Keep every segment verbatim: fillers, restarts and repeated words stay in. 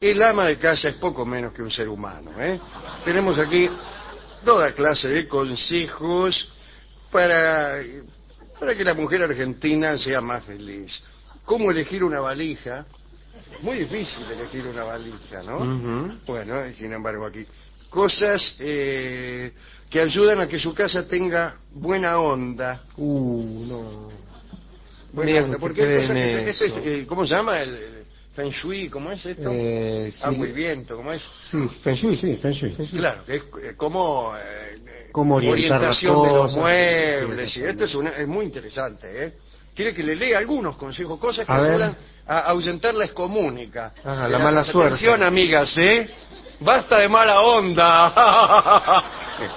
El ama de casa es poco menos que un ser humano, ¿eh? Tenemos aquí toda clase de consejos para, para que la mujer argentina sea más feliz. ¿Cómo elegir una valija? Muy difícil elegir una valija, ¿no? Uh-huh. Bueno, y sin embargo aquí. Cosas eh, que ayudan a que su casa tenga buena onda. Uh, no. Buena Bien, onda, ¿qué porque hay creen cosas que... Este es, eso? eh, ¿cómo se llama? El, el Feng Shui, ¿cómo es esto? Eh, sí. Agua y viento, ¿cómo es? Sí, Feng Shui, sí, Feng Shui. Feng Shui. Claro, que es eh, como... Eh, Cómo orientar las orientación de los cosas. muebles, Sí, y esto es, una, es muy interesante, ¿eh? Quiere que le lea algunos consejos, cosas que A ver. ayudan a ahuyentar la excomunica. Ajá, De la mala suerte. Atención, amigas, ¿eh? Basta de mala onda.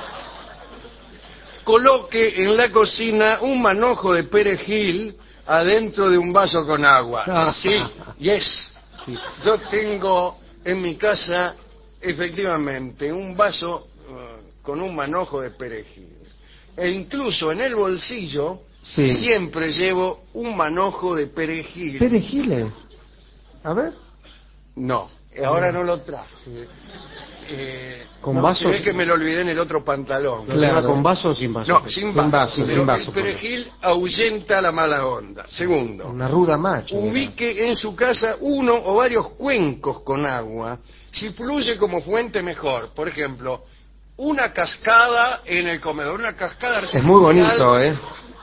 Coloque en la cocina un manojo de perejil adentro de un vaso con agua. Ah. Sí, yes. Sí. Yo tengo en mi casa, efectivamente, un vaso uh, con un manojo de perejil. E incluso en el bolsillo Sí. siempre llevo un manojo de perejil. ¿Perejiles? A ver. No, ahora no lo traje. Eh, ¿Con no, vasos? se ve que me lo olvidé en el otro pantalón. ¿Lo lleva con vaso o sin vaso? No, sin vaso. Sin vaso, Pero sin vaso, el perejil ahuyenta la mala onda. Segundo, una ruda macho. ubique en su casa uno o varios cuencos con agua. Si fluye como fuente, mejor. Por ejemplo, una cascada en el comedor, una cascada artificial. Es muy bonito, ¿eh?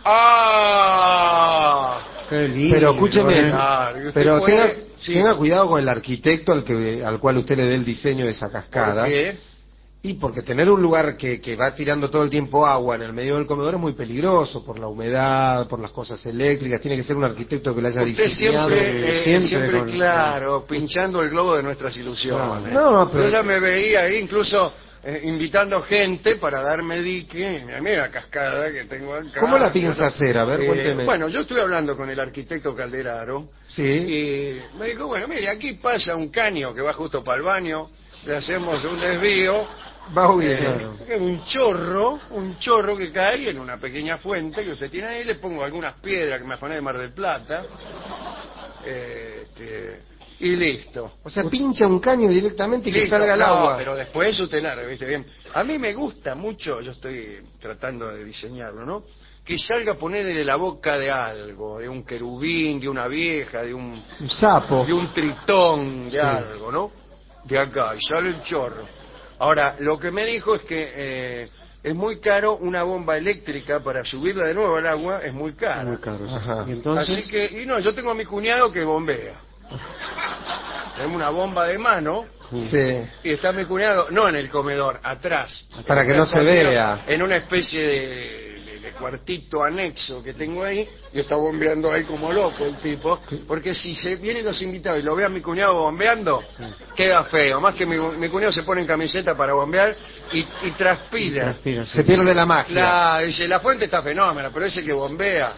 ¡Ah! Qué lindo, pero escúcheme, ¿eh? Claro, y usted pero puede- tenga, sí. tenga cuidado con el arquitecto al que al cual usted le dé el diseño de esa cascada. ¿Por qué? Y porque tener un lugar que, que va tirando todo el tiempo agua en el medio del comedor es muy peligroso por la humedad, por las cosas eléctricas. Tiene que ser un arquitecto que lo haya Usted diseñado. siempre, eh, siempre, siempre con- claro, pinchando el globo de nuestras ilusiones. No, pero- Yo ya me veía ahí incluso eh, invitando gente para darme dique. Mira, mira la cascada que tengo acá. ¿Cómo la piensa Yo- hacer? A ver, eh, cuénteme. Bueno, yo estuve hablando con el arquitecto Calderaro. Sí. Y me dijo, bueno, mire, aquí pasa un caño que va justo para el baño, le hacemos un desvío, Va muy eh, bien. un chorro, un chorro que cae en una pequeña fuente que usted tiene ahí, le pongo algunas piedras que me afané de Mar del Plata, eh, este, y listo. O sea, pincha un caño directamente y que Listo, salga el no, agua. pero después usted la reviste bien. A mí me gusta mucho, yo estoy tratando de diseñarlo, ¿no? Que salga a poner de la boca de algo, de un querubín, de una vieja, de un, Un sapo. de un tritón, de Sí. algo, ¿no? De acá, y sale el chorro. Ahora, lo que me dijo es que eh, es muy caro una bomba eléctrica para subirla de nuevo al agua, es muy cara. Muy caro, sí. Ajá. Y entonces, Así que, y no, yo tengo a mi cuñado que bombea. Tenemos una bomba de mano sí. y está mi cuñado, no en el comedor, atrás. Para que no se Escondido vea. En una especie de, de- de cuartito anexo que tengo ahí, y está bombeando ahí como loco el tipo, porque si se vienen los invitados y lo ve a mi cuñado bombeando, queda feo. Más que mi, mi cuñado se pone en camiseta para bombear y, y transpira. Transpira, sí. Se pierde la magia. La, dice, la fuente está fenómena, pero ese que bombea,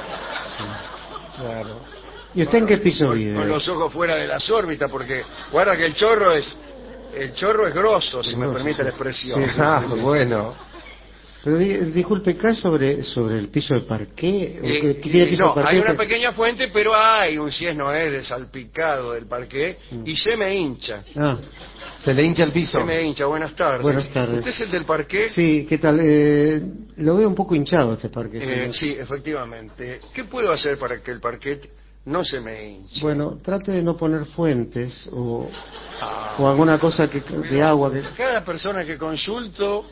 Claro. ¿Y usted en qué piso vive? con los ojos fuera de las órbitas, porque guarda que el chorro es el chorro es grosso, si me Grosso, permite sí. la expresión. Sí, sí, Ah, sí, sí. bueno. Pero di- disculpe, ¿acá sobre, sobre el piso de parqué? ¿O Eh, qué- qué tiene eh, piso no, de parqué? hay una Pero- pequeña fuente, pero hay un si es no es de salpicado del parqué Mm. y se me hincha. Ah, Se le hincha el piso. Se me hincha, buenas tardes. Buenas tardes. ¿Usted es el del parqué? sí, ¿qué tal? Eh, lo veo un poco hinchado este parque. Eh, señor. sí, efectivamente. ¿Qué puedo hacer para que el parquet no se me hinche? Bueno, trate de no poner fuentes o, Ah, o alguna cosa que, de agua que... cada persona que consulto,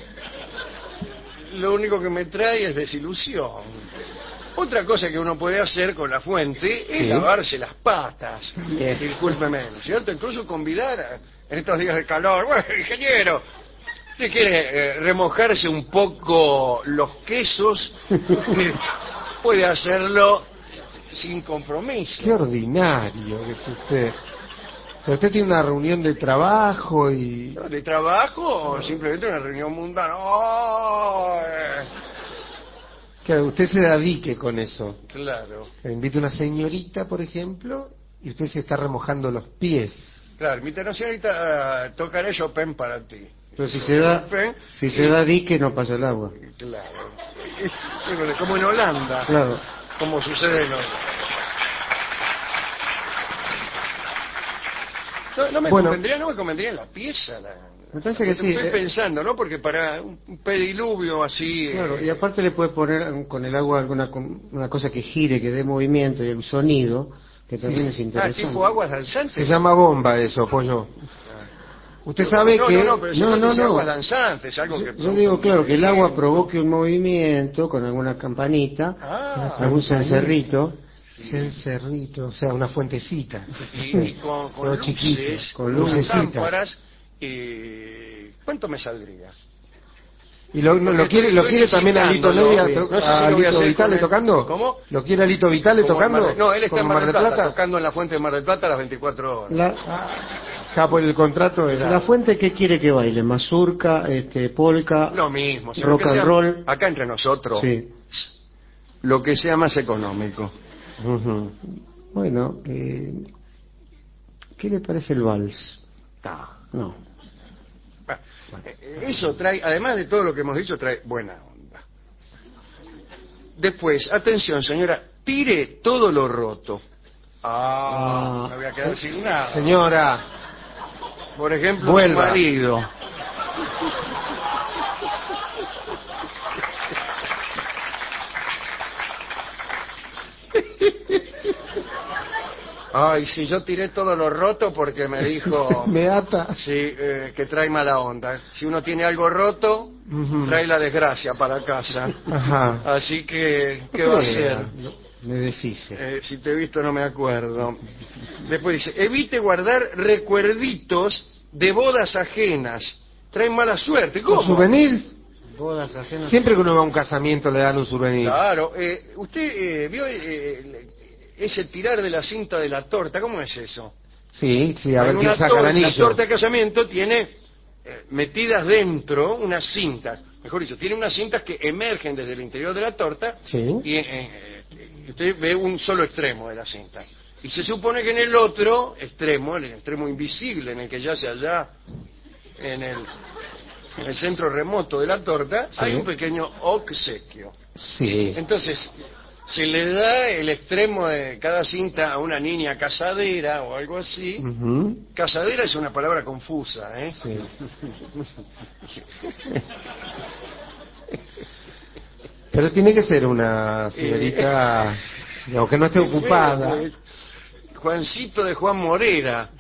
lo único que me trae es desilusión. Otra cosa que uno puede hacer con la fuente es Sí. lavarse las patas. Bien. Discúlpeme, ¿no es cierto? Incluso convidar a- en estos días de calor. Bueno, ingeniero, ¿usted quiere eh, remojarse un poco los quesos? Eh, puede hacerlo sin compromiso. Qué ordinario que es usted. O sea, usted tiene una reunión de trabajo y... ¿De trabajo o simplemente una reunión mundana? ¡Oh! Eh, Claro, usted se da dique con eso. Claro. Que invita una señorita, por ejemplo, y usted se está remojando los pies. Claro, mi señorita, uh, tocaré Chopin para ti. Pero si se da, Chopin, si y- se da dique no pasa el agua. Claro. Es, bueno, como en Holanda. Claro. Como sucede en Holanda. No, no me Bueno. convendría, no me convendría en la pieza. La, Me parece que sí. Estoy eh, pensando, ¿no? Porque para un un pediluvio así... Claro, eh, y aparte le puedes poner con el agua alguna com- una cosa que gire, que dé movimiento y un sonido, que también es ah, interesante. tipo aguas danzantes. Se llama bomba eso, pollo. Usted sabe no, que... No, no, pero si No, no, no, dice no. aguas danzantes, algo que... Yo, yo digo, claro, que el agua provoque un movimiento con alguna campanita, Ah, algún cencerrito, Cencerrito, o sea, una fuentecita. y, y con, con Todo luces, chiquito, con con luces, lucecitas. lámparas, eh, ¿cuánto me saldría? ¿Y lo, no, Porque lo quiere, estoy- lo estoy quiere también a Lito visitándolo. Nevia, to- No sé si a lo voy a Lito hacer Vitale con él. tocando? ¿Cómo? ¿Lo quiere a Lito Vitale Como en Mar tocando? del- No, él está en ¿Como Mar del Plata, tocando en la fuente de Mar del Plata a las veinticuatro horas. La, Acá por el contrato de la fuente que quiere que baile, mazurca, este, polka, Lo mismo, si lo rock que and sea- roll. acá entre nosotros, Sí. lo que sea más económico. Ujú. Bueno, eh, ¿qué le parece el vals? No. No. Bueno, eh, eso trae, además de todo lo que hemos dicho, trae buena onda. Después, atención señora, tire todo lo roto. Ah, Ah, me voy a quedar sin nada. Señora, Por ejemplo, vuelva. su marido. Ay, sí, yo tiré todo lo roto porque me dijo... me ata. Sí, eh, que trae mala onda. Si uno tiene algo roto, Ujú. trae la desgracia para casa. Ajá. Así que, ¿qué No va a crea. hacer? Me deshice. Eh, si te he visto no me acuerdo. Después dice, evite guardar recuerditos de bodas ajenas. Traen mala suerte. ¿Con ¿Cómo? Eh, souvenir? Bodas ajenas. Siempre que uno va a un casamiento le dan un souvenir. Claro. Eh, ¿Usted eh, vio eh, ese tirar de la cinta de la torta? ¿Cómo es eso? Sí, sí, a Hay ver quién una saca tor- el anillo. La torta de casamiento tiene eh, metidas dentro unas cintas. Mejor dicho, tiene unas cintas que emergen desde el interior de la torta Sí. y eh, eh, usted ve un solo extremo de la cinta. Y se supone que en el otro extremo, en el extremo invisible, en el que yace allá, en el, en el centro remoto de la torta, Sí. hay un pequeño obsequio. Sí. Entonces, se le da el extremo de cada cinta a una niña casadera o algo así. Ujú. Casadera es una palabra confusa, ¿eh? Sí. Pero tiene que ser una señorita, aunque no esté ocupada. Pues, Juancito de Juan Morera.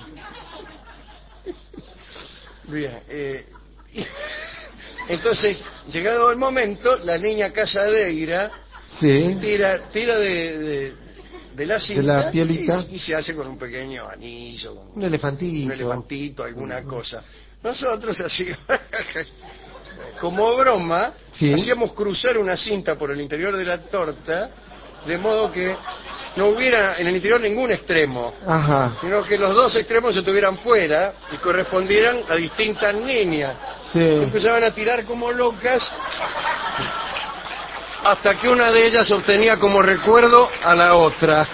Bien, eh, entonces, llegado el momento, la niña casadera Sí. tira, tira de, de, de la cinta la piolita. y, y se hace con un pequeño anillo, con Un elefantito. un elefantito, alguna cosa. Nosotros así, como broma, Sí. hacíamos cruzar una cinta por el interior de la torta, de modo que no hubiera en el interior ningún extremo, Ajá. sino que los dos extremos estuvieran fuera y correspondieran a distintas niñas. Sí. Empezaban a tirar como locas hasta que una de ellas obtenía como recuerdo a la otra.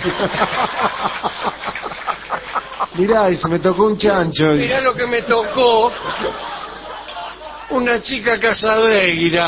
Mirá, y se me tocó un chancho. Mirá lo que me tocó, una chica casadeira.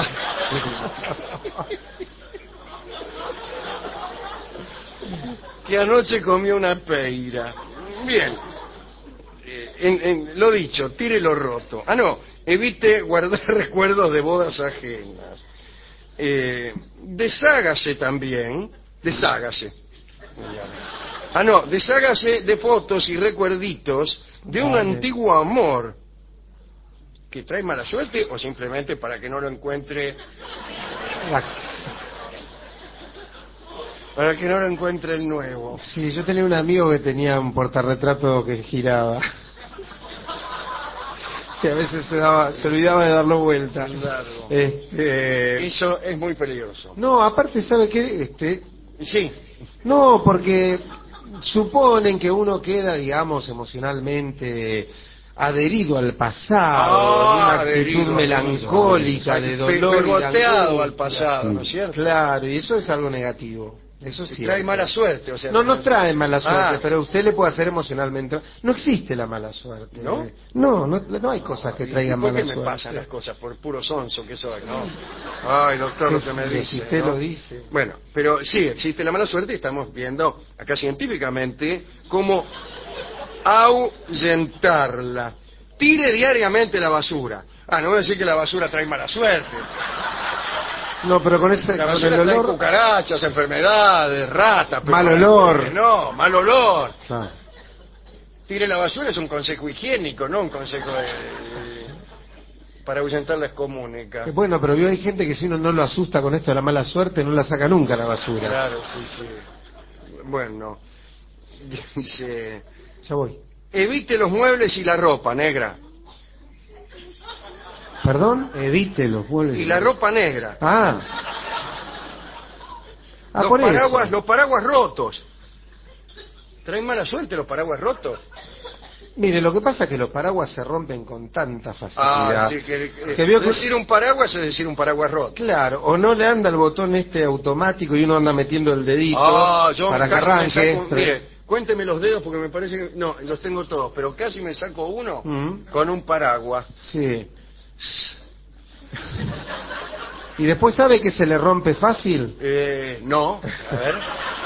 Que anoche comió una peira. Bien. Eh, en- en- lo dicho, tire lo roto. Ah, no, evite guardar recuerdos de bodas ajenas. Eh, deshágase también, deshágase. Ah, no, deshágase de fotos y recuerditos de un Vale. antiguo amor que trae mala suerte o simplemente para que no lo encuentre, La- para que no lo encuentre el nuevo. Sí, yo tenía un amigo que tenía un portarretrato que giraba. Que a veces se daba, se olvidaba de darlo vuelta. Claro. Este, Eso es muy peligroso. no, aparte, ¿sabe qué? Este, Sí, no, porque suponen que uno queda, digamos, emocionalmente adherido al pasado, Ah, en una adherido, actitud melancólica, adherido. de Pe- dolor y de pegoteado angustia. al pasado, ¿no es cierto? Claro, y eso es algo negativo. Eso sí. Trae mala suerte, o sea. No, no trae mala suerte, Ah. pero usted le puede hacer emocionalmente. No existe la mala suerte. ¿No? No, no, no hay cosas que ¿Y traigan por mala qué me suerte. pasan las cosas? Por puro sonso que soy, ¿no? Ay, doctor, lo ¿Qué que me sé yo, dice. si usted ¿no? lo dice. Bueno, pero sí, existe la mala suerte y estamos viendo acá científicamente cómo ahuyentarla. Tire diariamente la basura. Ah, no voy a decir que la basura trae mala suerte. No, pero con ese La con basura el trae olor, cucarachas, enfermedades, ratas. pero- mal olor. No, mal olor. Ah, Tire la basura es un consejo higiénico, no un consejo de, de- para ahuyentar la excomúnica. eh, bueno, pero vio, hay gente que si uno no lo asusta con esto de la mala suerte, no la saca nunca la basura. Claro, sí, sí. Bueno, dice, Ya voy. evite los muebles y la ropa negra. ¿Perdón? Evite los muebles. Y la ropa negra. Ah. Ah, los por paraguas, eso. los paraguas rotos. ¿Traen mala suerte los paraguas rotos? Mire, lo que pasa es que los paraguas se rompen con tanta facilidad. Ah, sí, que, que- Que vio que- decir un paraguas es decir un paraguas roto. Claro, o no le anda el botón este automático y uno anda metiendo el dedito Ah, yo para que casi me arranque. saco- mire, cuénteme los dedos porque me parece que... No, los tengo todos, pero casi me saco uno Mm. con un paraguas. Sí. ¿Y después sabe que se le rompe fácil? Eh, no, a ver.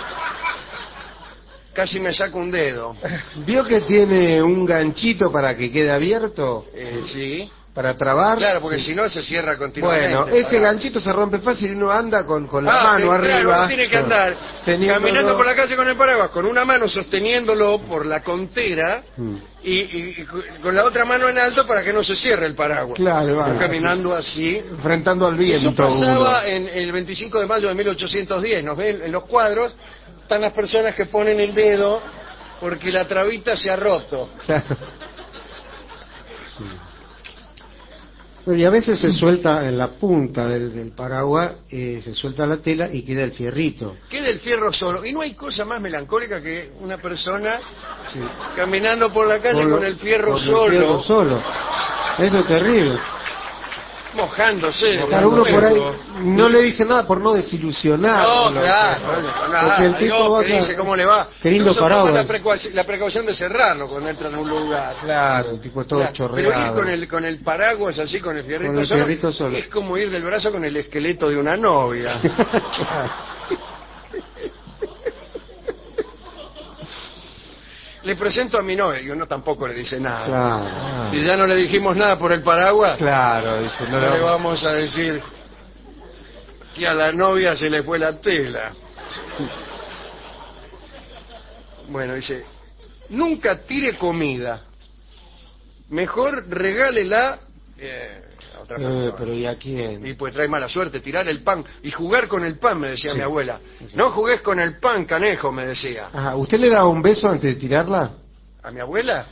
Casi me saco un dedo. ¿Vio que tiene un ganchito para que quede abierto? Eh, sí. ¿Para trabar? Claro, porque Sí. si no se cierra continuamente. Bueno, ese Para- ganchito se rompe fácil y uno anda con, con la Ah, mano sí, claro, arriba. uno tiene que andar teniéndolo- caminando por la calle con el paraguas, con una mano sosteniéndolo por la contera Mm. y, y- y con la otra mano en alto para que no se cierre el paraguas. Claro, Va va, caminando así. enfrentando al Eso viento. pasaba uno. en el veinticinco de mayo de mil ochocientos diez. Nos ven en los cuadros, están las personas que ponen el dedo porque la trabita se ha roto. Claro. Y a veces se suelta en la punta del, del paraguas, eh, se suelta la tela y queda el fierrito. Queda el fierro solo. Y no hay cosa más melancólica que una persona Sí. caminando por la calle Con con, lo- el fierro con el solo, fierro solo. Eso es terrible. mojándose. Claro, uno por ahí Bueno. no le dice nada por no desilusionar. No, claro, nada. Porque el Hay tipo dos va que acá- dice cómo le va. Qué lindo Incluso toma paraguas. La, precau- la precaución de cerrarlo cuando entra en un lugar. Claro, el tipo es todo Claro, chorreado. Pero ir con el, con el paraguas así, con el fierrito, Con el solo, fierrito solo. es como ir del brazo con el esqueleto de una novia. Le presento a mi novia, y uno tampoco le dice nada. Claro. Si ya no le dijimos nada por el paraguas, Claro, dice, no, no le le vamos a decir que a la novia se le fue la tela. Bueno, dice, nunca tire comida. Mejor regálela eh, a otra Eh, persona. pero ¿y a quién? Y pues trae mala suerte, tirar el pan y jugar con el pan, me decía Sí. mi abuela. No jugues con el pan, canejo, me decía. Ajá, ¿usted le daba un beso antes de tirarla? ¿A mi abuela?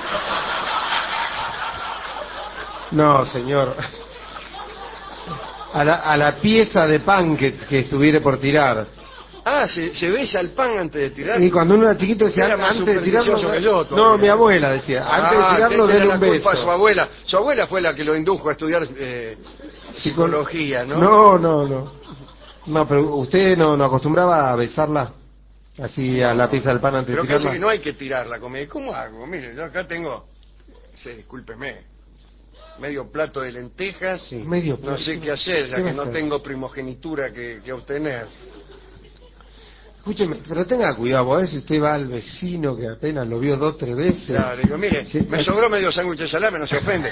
No, señor. A la, a la pieza de pan que, que estuviera por tirar. Ah, se, se besa el pan antes de tirar. Y cuando uno era chiquito decía, Era más antes de tirarlo... supersticioso que yo No, todavía. mi abuela decía, antes Ah, de tirarlo, que denle la un culpa a su beso. abuela. Su abuela fue la que lo indujo a estudiar eh, psicología, ¿no? No, no, no. No, pero usted no, no acostumbraba a besarla así a la pieza del pan antes Pero de casi tirarla. que no hay que tirar la comida. ¿Cómo hago? Mire, yo acá tengo, sí, discúlpeme, medio plato de lentejas. Sí. Medio No sé qué hacer, ya ¿Qué va que a no hacer? tengo primogenitura que, que obtener. Escúcheme, pero tenga cuidado, a ver si usted va al vecino que apenas lo vio dos, tres veces. Claro, digo, mire, Sí. me sobró medio sándwich de salame, no se ofende.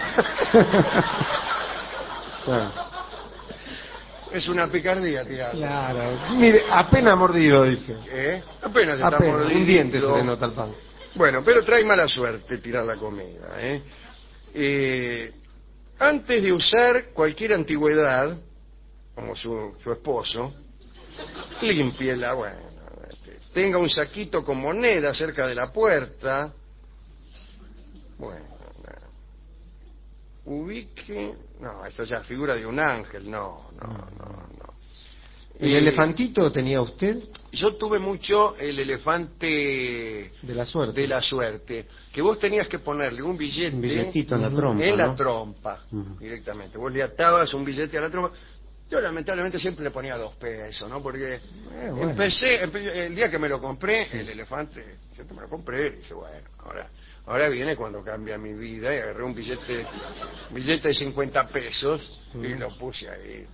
Claro. Es una picardía tirar. Claro. Mire, apenas mordido, dice. ¿Eh? Apenas está Apenas, mordidito. un diente se le nota al pan. Bueno, pero trae mala suerte tirar la comida, ¿eh? Eh, antes de usar cualquier antigüedad, como su, su esposo, límpiela, bueno, este, tenga un saquito con moneda cerca de la puerta, bueno, nada. Ubique, no, esto ya figura de un ángel, no, no, no, no. ¿El Eh, elefantito tenía usted? Yo tuve mucho el elefante De la suerte. de la suerte, que vos tenías que ponerle un billete Un billetito en la Ujú. trompa, en la ¿no? trompa, Ujú. directamente. Vos le atabas un billete a la trompa. Yo lamentablemente siempre le ponía dos pesos, ¿no? Porque Eh, bueno. empecé, empe- el día que me lo compré, el elefante, yo que me lo compré, dije, bueno, ahora, ahora viene cuando cambia mi vida, y agarré un billete, billete de cincuenta pesos y lo puse ahí.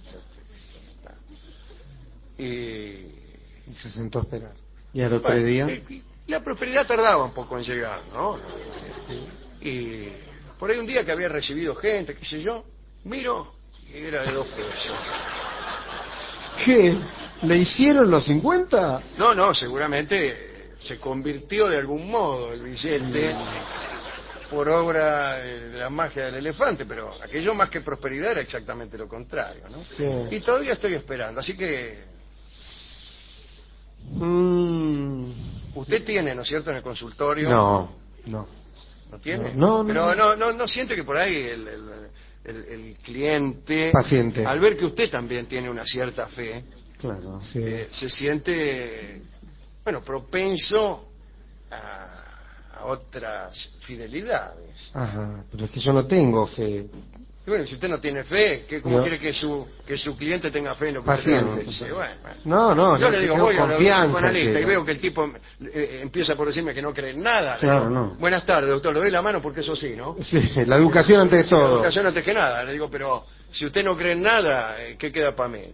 Y Y se sentó a esperar. Y al otro bueno, día, eh, La prosperidad tardaba un poco en llegar, ¿no? Y por ahí un día que había recibido gente, qué sé yo, miro y era de dos pesos. ¿Qué? ¿Le hicieron los cincuenta? No, no, seguramente se convirtió de algún modo el billete por obra de la magia del elefante, pero aquello más que prosperidad era exactamente lo contrario, ¿no? Sí. Y todavía estoy esperando, así que Mm, usted tiene, ¿no es cierto?, en el consultorio. no, no. ¿No tiene? No, no, Pero no. no, no, no siente que por ahí el, el, el- el cliente, Paciente. al ver que usted también tiene una cierta fe, Claro. Sí. eh, se siente, bueno, propenso a, a otras fidelidades. Ajá, pero es que yo no tengo fe. Y bueno, si usted no tiene fe, ¿qué, ¿cómo No. quiere que su que su cliente tenga fe en lo que usted Paciente. dice? Bueno, bueno. No, no, Yo no, le digo, tengo voy a la confianza psicoanalista que- y veo que el tipo eh, empieza por decirme que no cree en nada. Le Claro, digo, no. buenas tardes, doctor, le doy la mano porque eso sí, ¿no? Sí, la educación ante La todo. educación antes que nada. Le digo, pero si usted no cree en nada, eh, ¿qué queda para mí?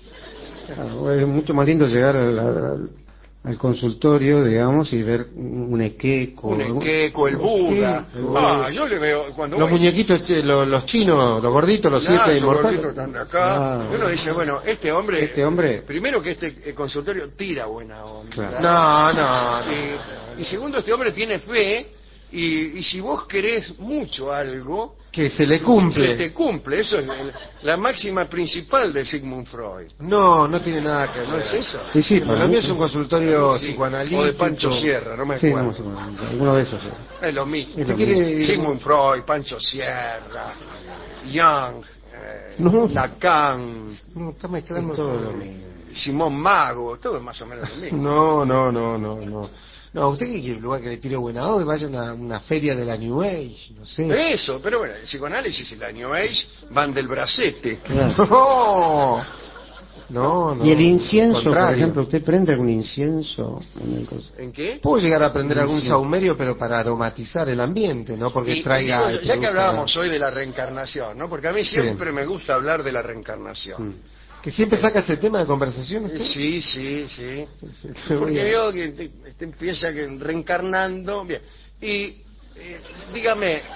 Claro, es mucho más lindo llegar al, al- al consultorio, digamos, y ver un equeco. Un equeco, el Buda. Sí, el Ah, yo le veo cuando Los voy- muñequitos, este, los, los chinos, los gorditos, los Claro, siete esos inmortales. gorditos están de acá. Ah. Y uno dice, bueno, este hombre, Este hombre- primero que este eh, consultorio tira buena onda. Claro. No, no, no. Y, y segundo, este hombre tiene fe, y, y si vos querés mucho algo, Que se le se cumple. te cumple. Eso es el- la máxima principal de Sigmund Freud. No, no tiene nada que ver. ¿No es eso? Sí, sí, Pero para lo mío mí- es un consultorio Sí. psicoanalítico. O de Pancho Sierra, no me Sí, acuerdo. no, sí, bueno, alguno de esos. sí. Es lo mismo. Es lo ¿Qué quiere? Sigmund Freud, Pancho Sierra, Young, eh, No. Lacan, No, está mezclando Es todo todo. lo mismo. Simón Mago, todo es más o menos lo mismo. No, no, no, no, no. No, usted que quiere un lugar que le tire buena onda, vaya a una, una feria de la New Age, no sé. Eso, pero bueno, el psicoanálisis y la New Age van del bracete. Claro. No, no, no. Y el incienso, al por contrario. ejemplo, ¿usted prende algún incienso? en el cos- ¿En qué? Puedo llegar a aprender algún Sí. saumerio, pero para aromatizar el ambiente, no porque Y- y traiga... digo, el ya que producto hablábamos hoy de la reencarnación, ¿no? Porque a mí siempre me gusta hablar de la reencarnación. Mm. ¿Que siempre saca ese tema de conversación usted? Sí, sí, sí. Sí, qué Porque bien. veo que te- te empieza que reencarnando. Bien. Y eh, dígame. eh,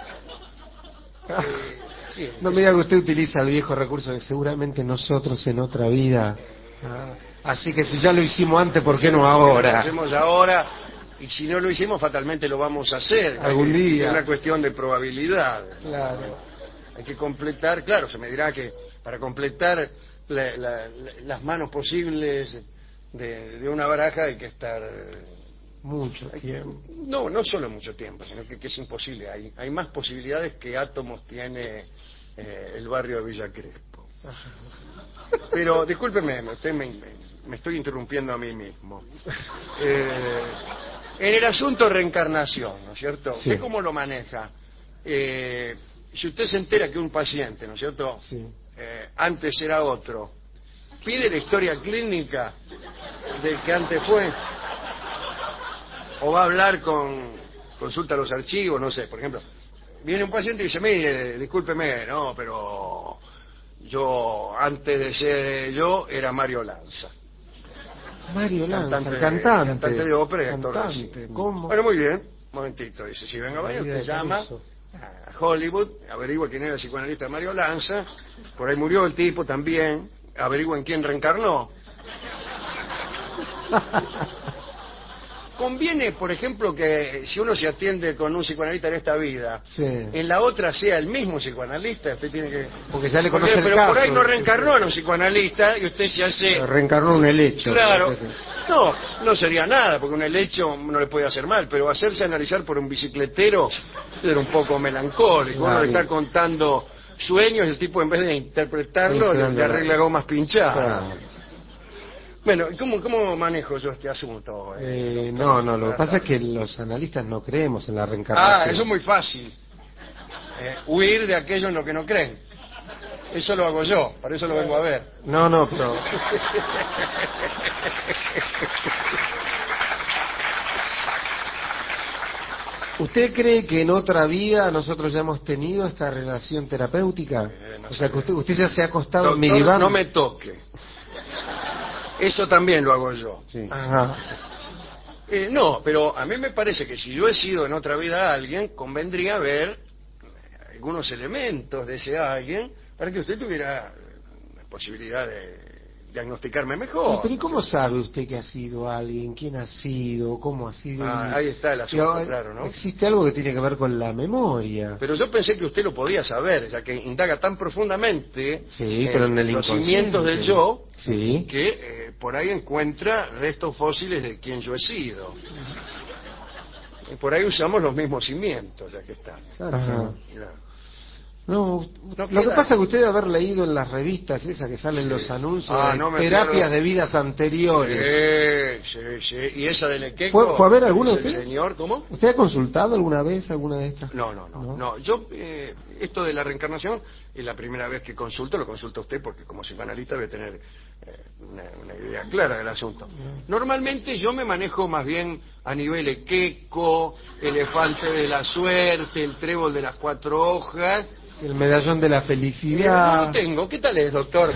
sí, No me diga que usted utiliza el viejo recurso de seguramente nosotros en otra vida. Ah, así que si ya lo hicimos antes, ¿por qué no Lo ahora? hacemos ahora. Y si no lo hicimos, fatalmente lo vamos a hacer. Algún Hay que- día. Es una cuestión de probabilidad. Claro. Hay que completar, claro, se me dirá que para completar la- la- la- las manos posibles de, de una baraja hay que estar... Mucho tiempo. No, no solo mucho tiempo, sino que, que es imposible. Hay, hay más posibilidades que átomos tiene eh, el barrio de Villa Crespo. Pero, discúlpeme, usted me, me- me estoy interrumpiendo a mí mismo. Eh, en el asunto reencarnación, ¿no es cierto? Sí. ¿Usted cómo lo maneja? Eh, si usted se entera que un paciente, ¿no es cierto? Sí. Eh, antes era otro, pide la historia clínica del que antes fue, o va a hablar con, consulta los archivos, no sé, por ejemplo, viene un paciente y dice, mire, discúlpeme, no, pero yo, antes de ser yo, era Mario Lanza. Mario Lanza, Cantante el de- cantante. cantante de ópera y actor de Cantante, cine. ¿cómo? Bueno, muy bien, un momentito, dice, si venga, vaya, Vida usted de llama Caruso. a Hollywood, averigua quién era el psicoanalista Mario Lanza, por ahí murió el tipo también, averigua en quién reencarnó. Conviene, por ejemplo, que si uno se atiende con un psicoanalista en esta vida, Sí. en la otra sea el mismo psicoanalista, usted tiene que... Porque ya le Porque- conoce el pero caso. por ahí no dice reencarnó usted. en un psicoanalista y usted se hace... Reencarnó un helecho. Claro, Sí, sí. no, no sería nada, porque un helecho no le puede hacer mal, pero hacerse analizar por un bicicletero era un poco melancólico. Uno Claro. le está contando sueños y el tipo, en vez de interpretarlo, Sí, le, claro. le arregla gomas pinchadas. Claro. Bueno, ¿cómo, ¿cómo manejo yo este asunto? Eh, no, no, lo que pasa es que los analistas no creemos en la Ah, reencarnación. eso es muy fácil. Eh, huir de aquello en lo que no creen. Eso lo hago yo, por eso lo vengo a ver. No, no, pero... ¿Usted cree que en otra vida nosotros ya hemos tenido esta relación terapéutica? Eh, no o sea, sé. que usted, usted ya se ha acostado en mi Doctor, diván. no me toque. Eso también lo hago yo. Sí. Ajá. Eh, no, pero a mí me parece que si yo he sido en otra vida alguien, convendría ver algunos elementos de ese alguien para que usted tuviera la posibilidad de diagnosticarme Y, mejor. pero ¿y cómo sabe usted que ha sido alguien? ¿Quién ha sido? ¿Cómo ha sido? Ah, Y- ahí está el asunto, y, claro, ¿no? Existe algo que tiene que ver con la memoria. Pero yo pensé que usted lo podía saber, ya que indaga tan profundamente Sí, pero en el los inconsciente. cimientos del yo, Sí. que eh, por ahí encuentra restos fósiles de quien yo he sido. Y por ahí usamos los mismos cimientos, ya que está. Ajá. Claro. No, No lo que queda- pasa es que usted debe haber leído en las revistas esas que salen Sí. los anuncios Ah, de no me terapias pierdo. de vidas anteriores. Sí, sí, sí. ¿Y esa de Lequeco? ¿Fue, fue a ver alguna ¿Es el usted? señor? ¿Cómo? ¿Usted ha consultado alguna vez alguna de estas? No, no, no, ¿No? no. Yo, eh, esto de la reencarnación es la primera vez que consulto, lo consulta usted porque como psicoanalista debe tener eh, una, una idea clara del asunto. Normalmente yo me manejo más bien a nivel Lequeco, elefante de la suerte, el trébol de las cuatro hojas. El medallón de la Eh, no felicidad. lo tengo. ¿Qué tal es, doctor?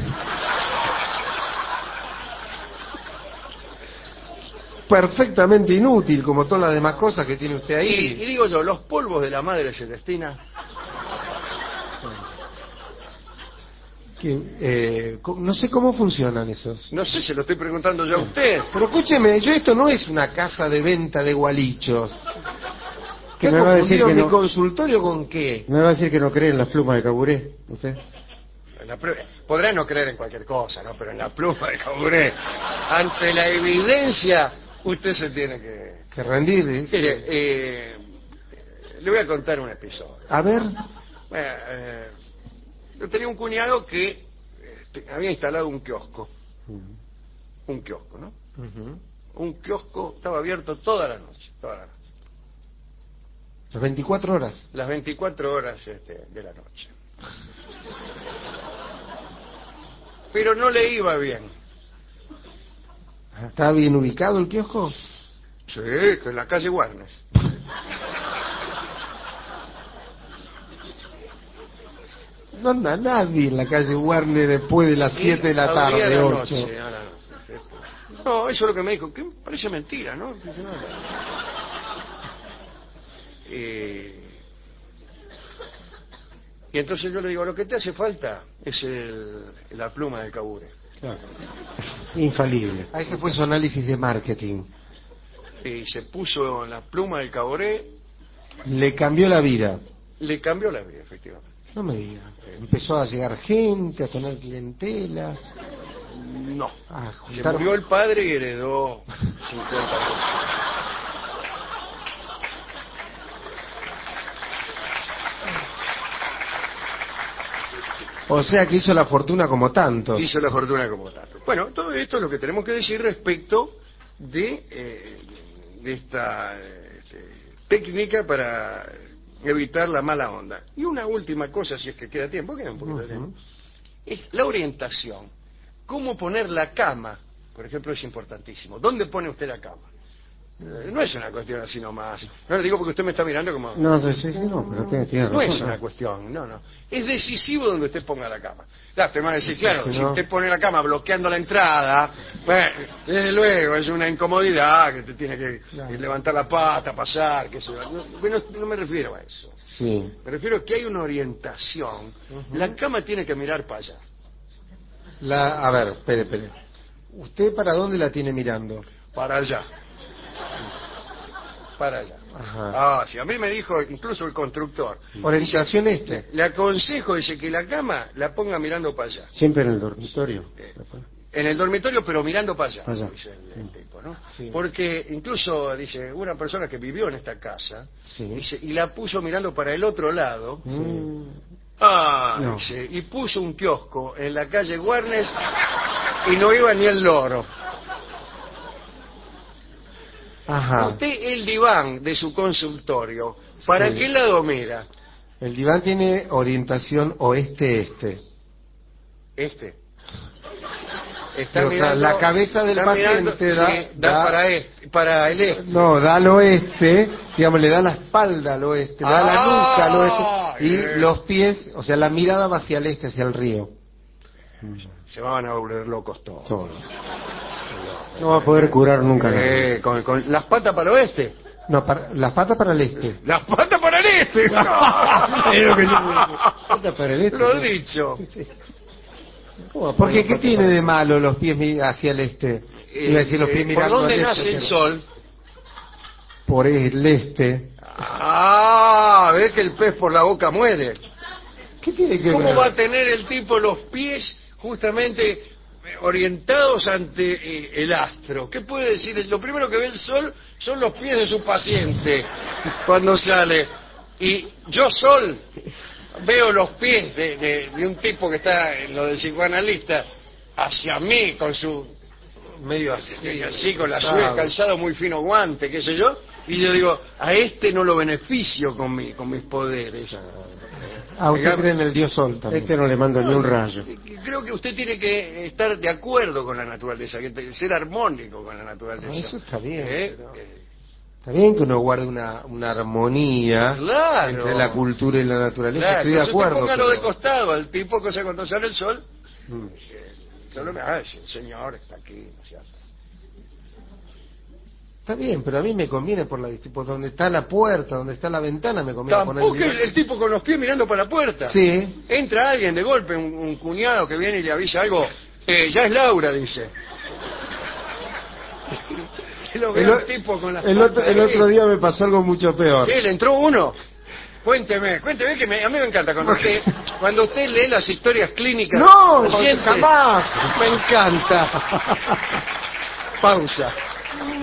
Perfectamente inútil, como todas las demás cosas que tiene usted Y, y ahí. digo yo, los polvos de la madre Celestina. Que, eh, co- no sé cómo funcionan esos. No sé, se lo estoy preguntando yo a usted. Pero escúcheme, yo esto no es una casa de venta de gualichos. Que ¿Qué me ha va a decir confundido que mi no- consultorio con qué? ¿Me va a decir que no cree en las plumas de Caburé, usted? En la plu- Podrá no creer en cualquier cosa, ¿no? Pero en la pluma de Caburé, ante la evidencia, usted se tiene que... Que rendir, ¿es? Mire, eh, le voy a contar un episodio. A ver. Bueno, eh, yo tenía un cuñado que este, había instalado un kiosco. Un kiosco, ¿no? Ujú. Un kiosco estaba abierto toda la noche, toda la noche. Las veinticuatro horas. Las veinticuatro horas este, de la noche. Pero no le iba bien. ¿Está bien ubicado el kiosco? Sí, que en la calle Warnes. No anda nadie en la calle Warner después de las siete de la Abría tarde, la ocho. noche, a la noche, sí. No, eso es lo que me dijo, que parece mentira, ¿no? Dice, no, no. Eh, y entonces yo le digo, lo que te hace falta es el, la pluma del Caburé. Claro. Infalible. Ah, ese fue su análisis de marketing. Y se puso la pluma del Caburé, Le cambió la vida. le cambió la vida, efectivamente. No me diga. Empezó a llegar gente, a tener clientela. No. A Se juntar... murió el padre y heredó cincuenta pesos. O sea que hizo la fortuna como tanto. Hizo la fortuna como tanto. Bueno, todo esto es lo que tenemos que decir respecto de, eh, de esta eh, este, técnica para evitar la mala onda. Y una última cosa, si es que queda tiempo, queda un poquito de tiempo, es la orientación. Cómo poner la cama, por ejemplo, es importantísimo. ¿Dónde pone usted la cama? Eh, No es una cuestión así nomás. No le digo porque usted me está mirando como... No, sí, sí, sí, no, pero tiene, tiene No razón. es una cuestión, no, no. Es decisivo donde usted ponga la cama. Claro, usted me va a decir, claro, si si no- usted pone la cama bloqueando la entrada, bueno, desde luego es una incomodidad que usted tiene que Claro. levantar la pata, pasar, qué sé yo. No, bueno, no me refiero a eso. Sí. Me refiero a que hay una orientación. La cama tiene que mirar para allá, La, a ver, espere, espere. ¿Usted para dónde la tiene mirando? para allá. Para allá. Ajá. Ah, sí, a mí me dijo incluso el constructor. Orientación este. Le aconsejo, dice, que la cama la ponga mirando para allá. Siempre en el dormitorio. En el dormitorio, pero mirando para allá, Allá. dice el, el tipo, ¿no? Sí. Porque incluso, dice, una persona que vivió en esta casa, Sí. dice, y la puso mirando para el otro lado, Mm, ah, No. dice, y puso un kiosco en la calle Warnes y no iba ni el loro. Ajá. Usted, el diván de su consultorio, ¿para Sí. qué lado mira? El diván tiene orientación oeste-este. Este. Está Pero, mirando, la cabeza del está mirando- paciente da- sí, da da- para, este, para el este. No, da al oeste, digamos, le da la espalda al oeste, le da la Ah, nuca al oeste, bien. y los pies, o sea, la mirada va hacia el este, hacia el río. Se van a volver locos todos. todo. No va a poder curar nunca nada. Eh, con, con las patas para el oeste. No, para, las patas para el este. Las patas para el este. Es lo que yo- Patas para el este. Lo he dicho. ¿Cómo va a Porque poner ¿qué patas tiene para el de malo los pies mi- hacia el este? Iba a decir los pies Eh, ¿Por mirando dónde al nace este, el pero- sol? Por el este. Ah, ves que el pez por la boca muere. ¿Qué tiene que ¿Cómo ver? va a tener el tipo los pies justamente eh, orientados ante eh, el astro? ¿Qué puede decir? Lo primero que ve el sol son los pies de su paciente cuando sale. Y yo, sol, veo los pies de, de- de un tipo que está en lo del psicoanalista hacia mí con su... Medio así. así con la calzado. suela, calzado muy fino, guante, qué sé yo, y yo digo, a este no lo beneficio con, mi, con mis poderes. Ah, usted Digamos- cree en el dios sol también. Este no le mando ni un rayo. Creo que usted tiene que estar de acuerdo con la naturaleza, que te- ser armónico con la naturaleza. Ah, eso está bien, ¿Eh? pero- Eh, Está bien que uno guarde una, una armonía Claro. entre la cultura y la naturaleza. Claro, Estoy de entonces acuerdo. póngalo pero- de costado al tipo, cosa cuando sale el sol, Mm. solo me ah, el señor está aquí, ¿no es cierto? Está bien, pero a mí me conviene por la por donde está la puerta, donde está la ventana, me conviene Tampoco poner el, el tipo con los pies mirando para la puerta. Sí. Entra alguien de golpe, un, un cuñado que viene y le avisa algo. Eh, ya es Laura, dice. Que lo ve El, o- el tipo con las el otro, patas el ahí. otro día me pasó algo mucho peor. ¿Qué? ¿Le entró uno? Cuénteme, cuénteme que me- a mí me encanta cuando usted, cuando usted lee las historias clínicas. No, recientes. jamás. Me encanta. Pausa.